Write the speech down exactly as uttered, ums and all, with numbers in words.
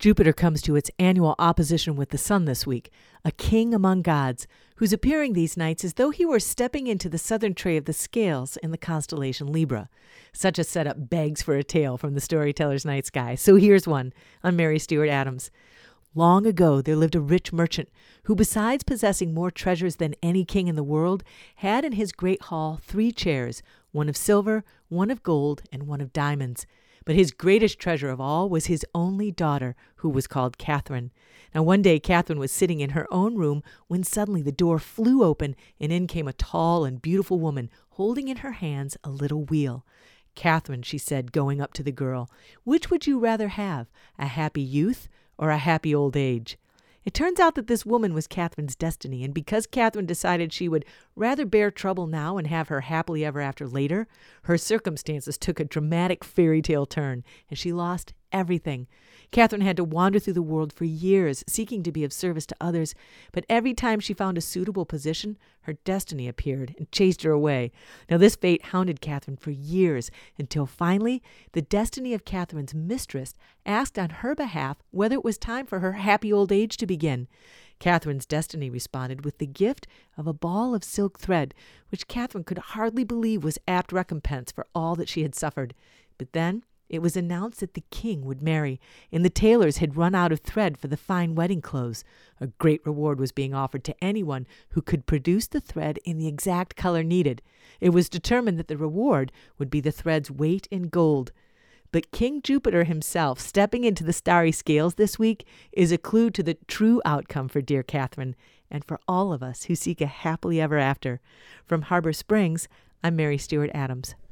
Jupiter comes to its annual opposition with the sun this week, a king among gods, who's appearing these nights as though he were stepping into the southern tray of the scales in the constellation Libra. Such a setup begs for a tale from the Storyteller's Night Sky. So here's one. I'm Mary Stewart Adams. Long ago, there lived a rich merchant who, besides possessing more treasures than any king in the world, had in his great hall three chairs, one of silver, one of gold, and one of diamonds. But his greatest treasure of all was his only daughter, who was called Catherine. Now one day Catherine was sitting in her own room when suddenly the door flew open and in came a tall and beautiful woman holding in her hands a little wheel. "Catherine," she said, going up to the girl, "which would you rather have, a happy youth or a happy old age?" It turns out that this woman was Catherine's destiny, and because Catherine decided she would rather bear trouble now and have her happily ever after later, her circumstances took a dramatic fairy tale turn, and she lost everything. Catherine had to wander through the world for years, seeking to be of service to others, but every time she found a suitable position, her destiny appeared and chased her away. Now this fate hounded Catherine for years, until finally the destiny of Catherine's mistress asked on her behalf whether it was time for her happy old age to begin. Catherine's destiny responded with the gift of a ball of silk thread, which Catherine could hardly believe was apt recompense for all that she had suffered. But then it was announced that the king would marry, and the tailors had run out of thread for the fine wedding clothes. A great reward was being offered to anyone who could produce the thread in the exact color needed. It was determined that the reward would be the thread's weight in gold. But King Jupiter himself stepping into the starry scales this week is a clue to the true outcome for dear Catherine, and for all of us who seek a happily ever after. From Harbor Springs, I'm Mary Stewart Adams.